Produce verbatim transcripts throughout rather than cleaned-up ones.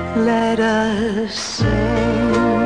let us sing.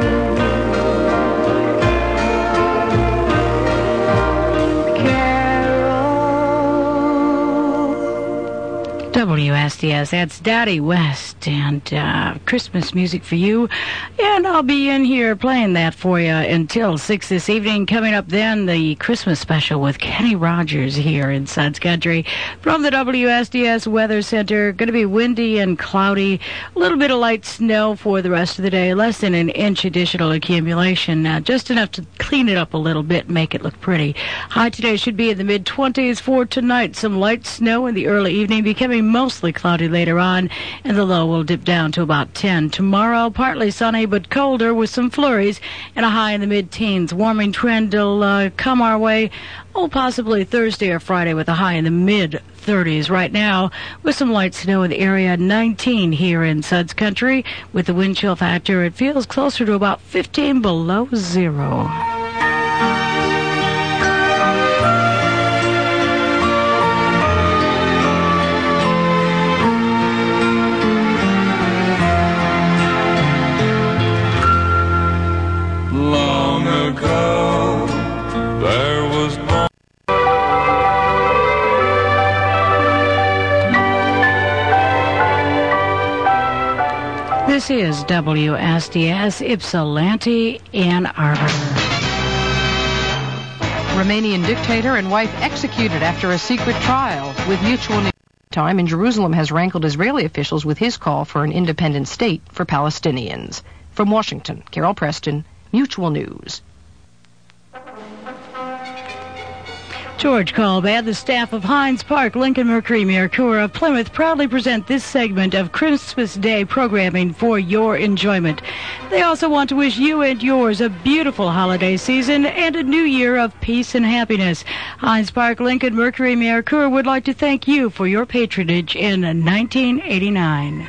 W S D S, that's Daddy West, and uh, Christmas music for you. And I'll be in here playing that for you until six this evening. Coming up then, the Christmas special with Kenny Rogers here in Suds Country from the W S D S Weather Center. Going to be windy and cloudy, a little bit of light snow for the rest of the day, less than an inch additional accumulation, uh, just enough to clean it up a little bit and make it look pretty. High today should be in the mid-twenties. For tonight, some light snow in the early evening, becoming mostly cloudy later on, and the low will dip down to about ten. Tomorrow, partly sunny but colder with some flurries and a high in the mid-teens. Warming trend will uh, come our way, oh, possibly Thursday or Friday with a high in the mid-thirties. Right now, with some light snow in the area, nineteen here in Suds Country. With the wind chill factor, it feels closer to about fifteen below zero. Long ago, there was born. This is W S D S Ypsilanti, Ann Arbor. Romanian dictator and wife executed after a secret trial. With mutual news time in Jerusalem has rankled Israeli officials with his call for an independent state for Palestinians. From Washington, Carol Preston, Mutual News. George Kolb and the staff of Hines Park, Lincoln Mercury, Mercure of Plymouth proudly present this segment of Christmas Day programming for your enjoyment. They also want to wish you and yours a beautiful holiday season and a new year of peace and happiness. Hines Park, Lincoln Mercury, Mercure would like to thank you for your patronage in nineteen eighty-nine.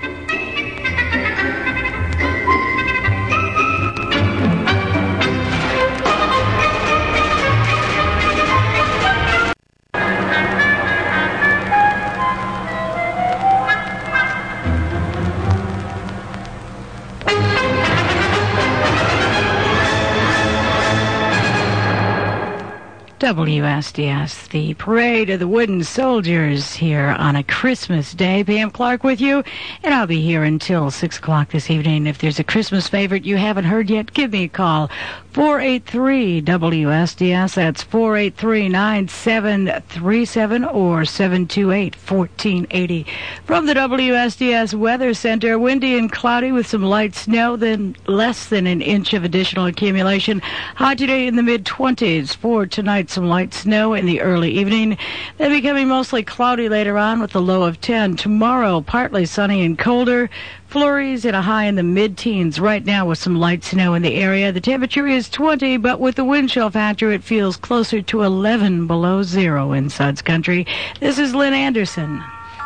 W S D S, the Parade of the Wooden Soldiers here on a Christmas day. Pam Clark with you, and I'll be here until six o'clock this evening. If there's a Christmas favorite you haven't heard yet, give me a call. four eight three W S D S, that's four eight three, nine seven three seven or seven two eight, one four eight zero. From the W S D S Weather Center, windy and cloudy with some light snow, then less than an inch of additional accumulation. High today in the mid-twenties. For tonight, some light snow in the early evening, then becoming mostly cloudy later on with a low of ten. Tomorrow, partly sunny and colder. Flurries at a high in the mid-teens. Right now with some light snow in the area. The temperature is twenty, but with the wind chill factor, it feels closer to eleven below zero in Suds Country. This is Lynn Anderson.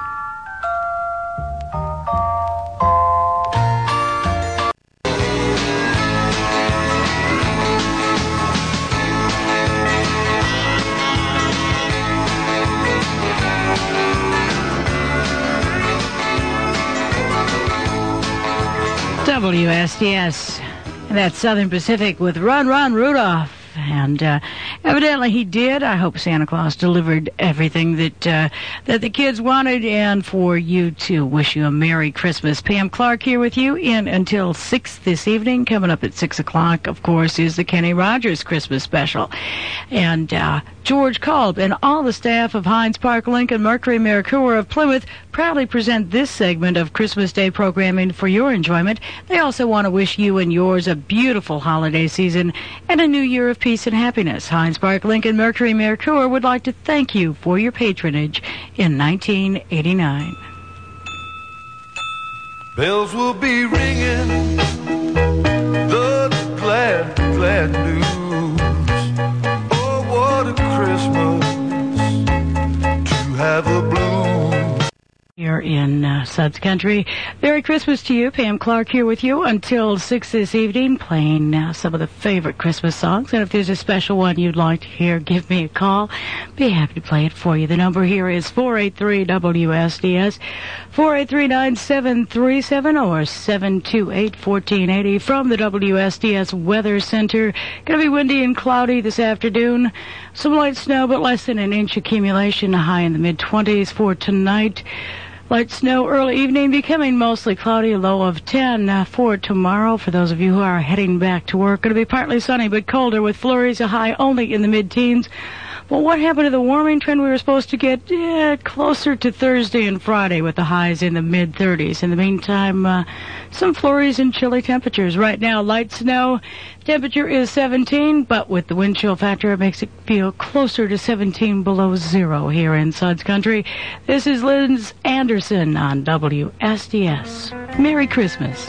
W S D S, and that's Southern Pacific with Run, Run, Rudolph. And uh, evidently he did. I hope Santa Claus delivered everything that uh, that the kids wanted, and for you to wish you a Merry Christmas. Pam Clark here with you in until six this evening. Coming up at six o'clock, of course, is the Kenny Rogers Christmas special. And uh, George Kolb and all the staff of Hines Park, Lincoln Mercury, Mercure of Plymouth proudly present this segment of Christmas Day programming for your enjoyment. They also want to wish you and yours a beautiful holiday season and a new year of peace and happiness. Hines Park, Lincoln Mercury, Mercure would like to thank you for your patronage in nineteen eighty-nine. Bells will be ringing, the glad, glad news. Oh, what a Christmas to have a bloom. Here here in uh, Suds Country. Merry Christmas to you. Pam Clark here with you until six this evening, playing uh, some of the favorite Christmas songs. And if there's a special one you'd like to hear, give me a call. Be happy to play it for you. The number here is four eight three W S D S, four eight three, nine seven three seven, or seven two eight, one four eight zero from the W S D S Weather Center. Going to be windy and cloudy this afternoon. Some light snow, but less than an inch accumulation, a high in the mid-twenties for tonight. Light snow early evening, becoming mostly cloudy, a low of ten uh, for tomorrow. For those of you who are heading back to work, going to be partly sunny but colder with flurries, a high only in the mid-teens. Well, what happened to the warming trend we were supposed to get yeah, closer to Thursday and Friday with the highs in the mid-thirties? In the meantime, uh, some flurries and chilly temperatures. Right now, light snow. Temperature is seventeen, but with the wind chill factor, it makes it feel closer to seventeen below zero here in Suds Country. This is Liz Anderson on W S D S. Merry Christmas.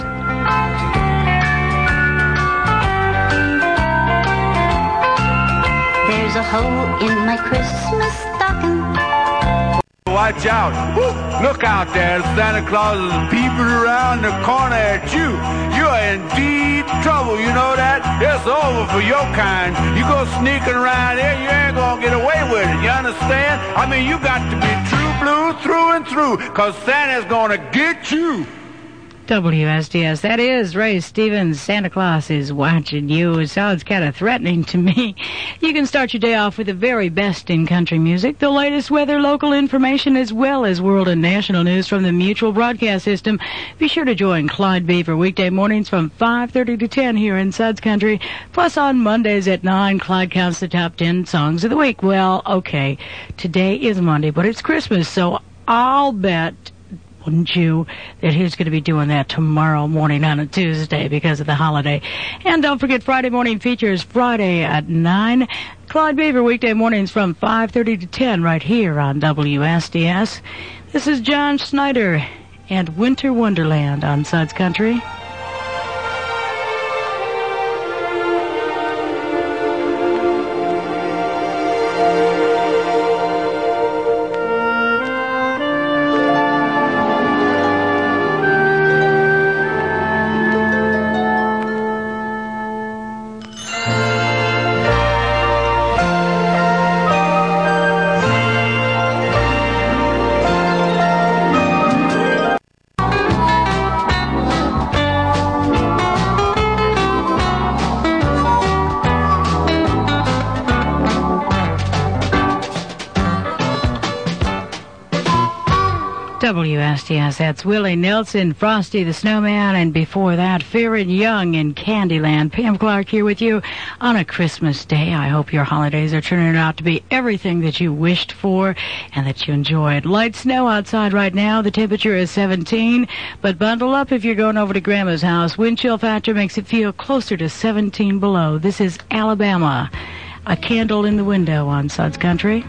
There's a hole in my Christmas stocking. Watch out. Woo! Look out there. Santa Claus is peeping around the corner at you. You are in deep trouble. You know that? It's over for your kind. You go sneaking around here, you ain't gonna get away with it. You understand? I mean, you got to be true blue through and through, because Santa's gonna get you. W S D S, that is Ray Stevens. Santa Claus is watching you. It sounds kind of threatening to me. You can start your day off with the very best in country music, the latest weather, local information, as well as world and national news from the Mutual Broadcast System. Be sure to join Clyde Beaver weekday mornings from five thirty to ten here in Suds Country. Plus on Mondays at nine, Clyde counts the top ten songs of the week. Well, okay, today is Monday, but it's Christmas, so I'll bet, wouldn't you, that he's going to be doing that tomorrow morning on a Tuesday because of the holiday. And don't forget, Friday morning features Friday at nine. Clyde Beaver weekday mornings from five thirty to ten right here on W S D S. This is John Schneider and Winter Wonderland on Suds Country. W S D S, that's Willie Nelson, Frosty the Snowman, and before that, Farron Young in Candyland. Pam Clark here with you on a Christmas day. I hope your holidays are turning out to be everything that you wished for and that you enjoyed. Light snow outside right now. The temperature is seventeen, but bundle up if you're going over to Grandma's house. Wind chill factor makes it feel closer to seventeen below. This is Alabama, A Candle in the Window on Suds Country.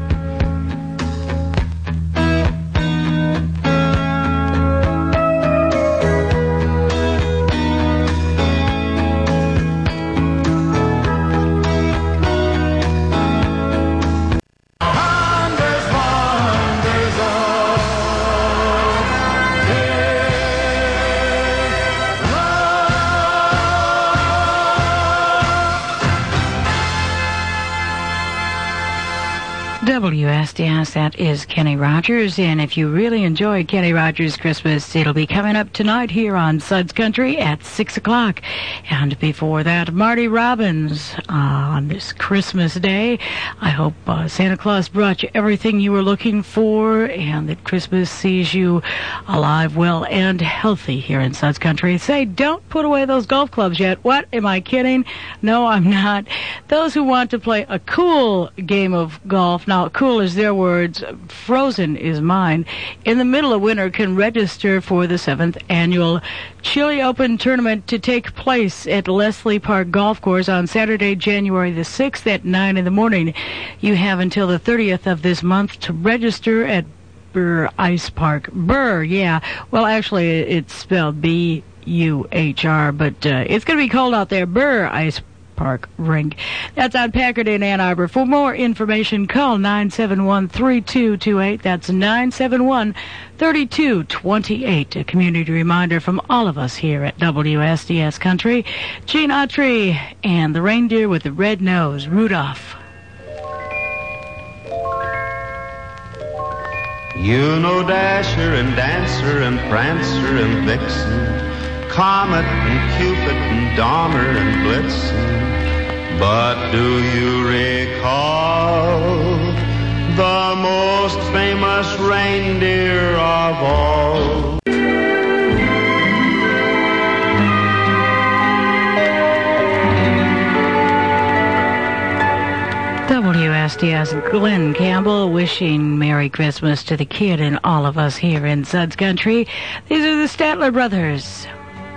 W S D S, that is Kenny Rogers, and if you really enjoyed Kenny Rogers' Christmas, it'll be coming up tonight here on Suds Country at six o'clock. And before that, Marty Robbins uh, on this Christmas day. I hope uh, Santa Claus brought you everything you were looking for, and that Christmas sees you alive, well, and healthy here in Suds Country. Say, don't put away those golf clubs yet. What? Am I kidding? No, I'm not. Those who want to play a cool game of golf, now cool is their words, frozen is mine, in the middle of winter can register for the seventh annual Chili Open tournament to take place at Leslie Park Golf Course on Saturday, January the sixth at nine in the morning. You have until the thirtieth of this month to register at Burr Ice Park. Burr, yeah. Well, actually, it's spelled B U H R, but uh, it's going to be cold out there. Burr Ice Park Rink. That's on Packard in Ann Arbor. For more information, call nine seven one, three two two eight. That's nine seven one, three two two eight. A community reminder from all of us here at W S D S Country. Gene Autry and the reindeer with the red nose, Rudolph. You know Dasher and Dancer and Prancer and Vixen, Comet and Cupid and Donner and Blitzen. But do you recall the most famous reindeer of all? W S D S Glenn Campbell wishing Merry Christmas to the kid and all of us here in Suds Country. These are the Statler Brothers.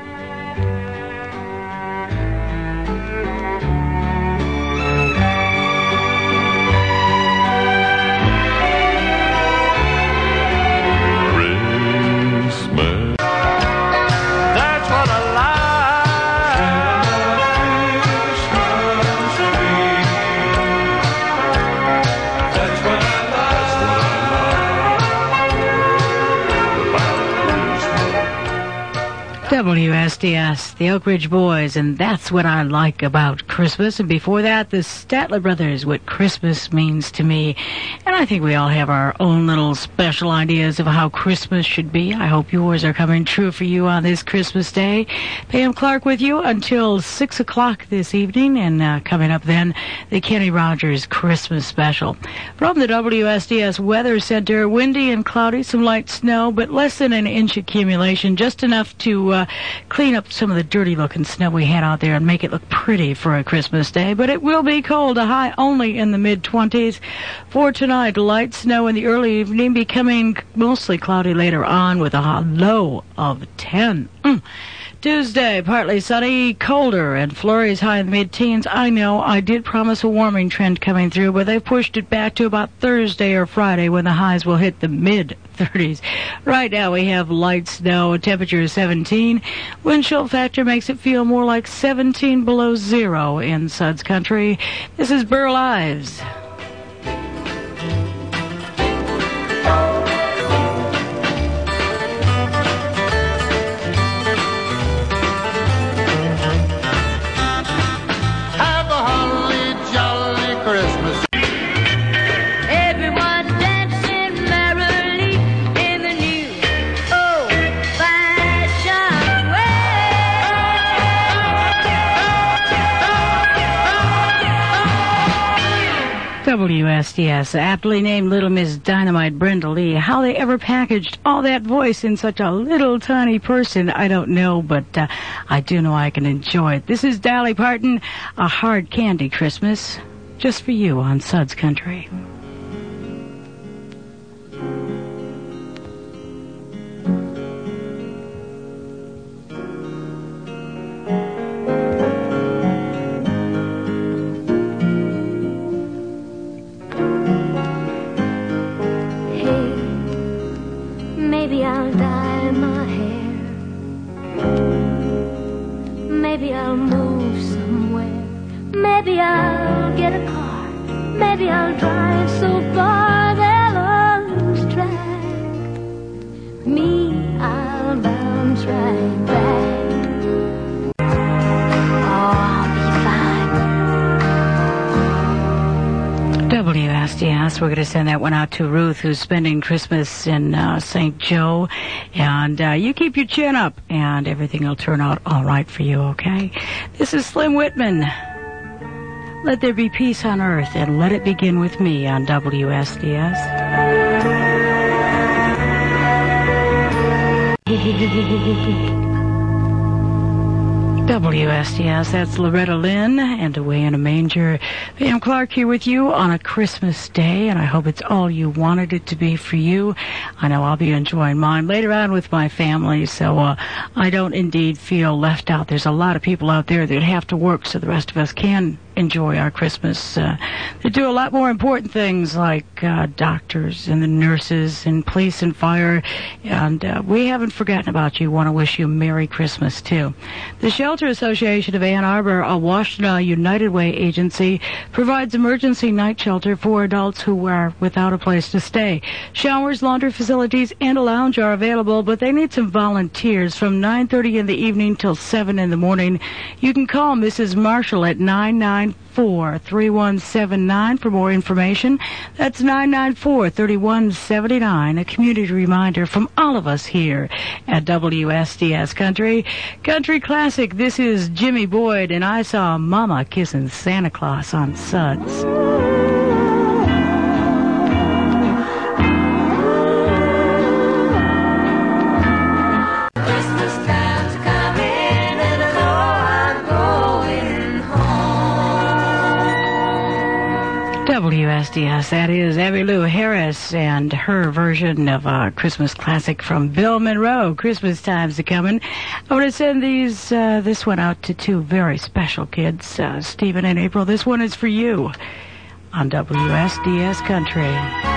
W S D S, the Oak Ridge Boys, and That's What I Like About Christmas. And before that, the Statler Brothers, What Christmas Means to Me. And I think we all have our own little special ideas of how Christmas should be. I hope yours are coming true for you on this Christmas Day. Pam Clark with you until six o'clock this evening, and uh, coming up then, the Kenny Rogers Christmas Special. From the W S D S Weather Center, windy and cloudy, some light snow, but less than an inch accumulation, just enough to uh, clean up some of the dirty-looking snow we had out there and make it look pretty for a Christmas day. But it will be cold, a high only in the mid-twenties. For tonight, light snow in the early evening, becoming mostly cloudy later on with a high low of ten. Mm. Tuesday, partly sunny, colder, and flurries high in the mid-teens. I know I did promise a warming trend coming through, but they pushed it back to about Thursday or Friday when the highs will hit the mid-thirties. Right now we have light snow, temperature is seventeen. Wind chill factor makes it feel more like seventeen below zero in Suds Country. This is Burl Ives. W S D S, aptly named Little Miss Dynamite Brenda Lee. How they ever packaged all that voice in such a little tiny person, I don't know, but uh, I do know I can enjoy it. This is Dolly Parton, A Hard Candy Christmas, just for you on Suds Country. Maybe I'll dye my hair. Maybe I'll move somewhere. Maybe I'll get a car. Maybe I'll drive so far they'll all lose track. Me, I'll bounce right back. Oh, I'll be fine. W S D S, we're going to send that one out to Ruth, who's spending Christmas in uh, Saint Joe. And uh, you keep your chin up, and everything will turn out all right for you, okay? This is Slim Whitman. Let there be peace on earth, and let it begin with me on W S D S. W S D S, that's Loretta Lynn and Away in a Manger. Pam Clark here with you on a Christmas day, and I hope it's all you wanted it to be for you. I know I'll be enjoying mine later on with my family, so uh, I don't indeed feel left out. There's a lot of people out there that have to work so the rest of us can enjoy our Christmas. Uh, they do a lot more important things like uh, doctors and the nurses and police and fire, and uh, we haven't forgotten about you. Want to wish you a Merry Christmas, too. The Shelter Association of Ann Arbor, a Washtenaw United Way agency, provides emergency night shelter for adults who are without a place to stay. Showers, laundry facilities, and a lounge are available, but they need some volunteers from nine thirty in the evening till seven in the morning. You can call Missus Marshall at nine nine four, three one seven nine for more information. That's nine nine four, three one seven nine, a community reminder from all of us here at W S D S Country. Country Classic, this is Jimmy Boyd, and I Saw Mama Kissing Santa Claus on Suds. W S D S, that is Emmylou Harris and her version of a Christmas classic from Bill Monroe. Christmas time's a-coming. I want to send these, uh, this one out to two very special kids, uh, Stephen and April. This one is for you on W S D S Country.